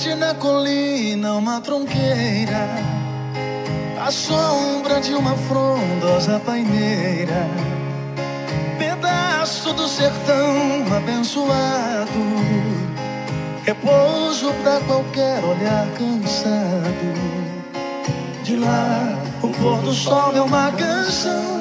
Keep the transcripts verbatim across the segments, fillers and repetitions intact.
verde na colina uma tronqueira, a sombra de uma frondosa paineira, pedaço do sertão abençoado, repouso pra qualquer olhar cansado. De lá, o pôr do sol é uma canção,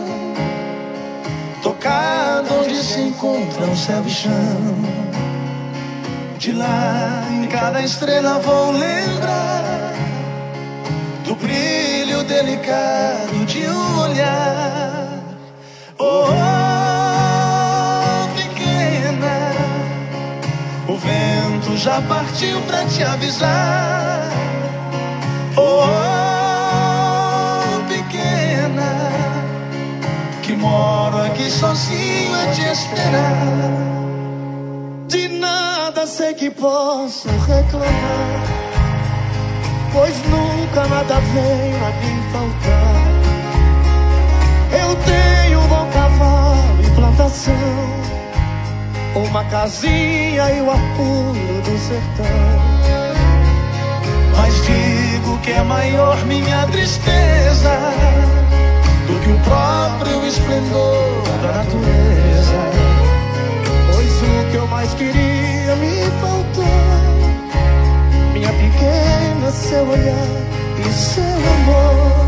tocada onde se encontram céu e chão. De lá, em cada estrela vou lembrar do brilho delicado de um olhar. Oh, oh, pequena, o vento já partiu pra te avisar. Oh, oh, pequena, que moro aqui sozinho a te esperar. De nada sei que posso reclamar, pois nunca nada vem a me faltar. Eu tenho um bom cavalo e plantação, uma casinha e o ar puro do sertão. Mas digo que é maior minha tristeza do que o próprio esplendor da natureza. Pois o que eu mais queria me faltou, minha pequena, seu olhar e seu amor.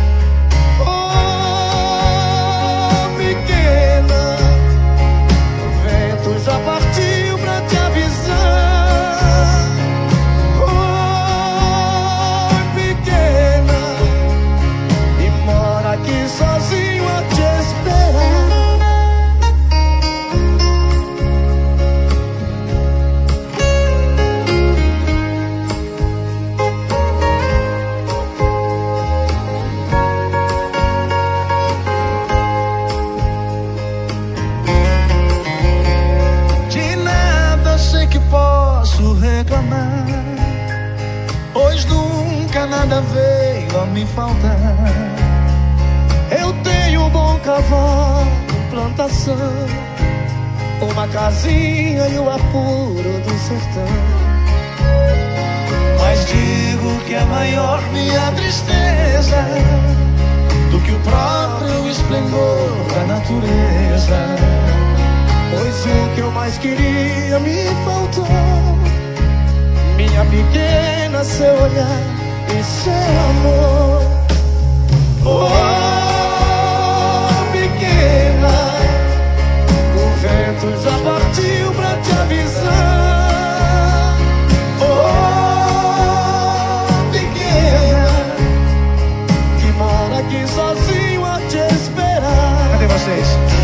Oh, pequena, o vento já partiu pra te avisar. Oh, pequena, e mora aqui sozinho a te esperar. Reclamar, pois nunca nada veio a me faltar. Eu tenho um bom cavalo, plantação, uma casinha e o ar puro do sertão. Mas digo que é maior minha tristeza do que o próprio esplendor da natureza. Pois o que eu mais queria me faltou, minha pequena, seu olhar e seu amor. Oh, pequena, o vento já partiu pra te avisar. Oh, pequena, que mora aqui sozinho a te esperar. Cadê vocês?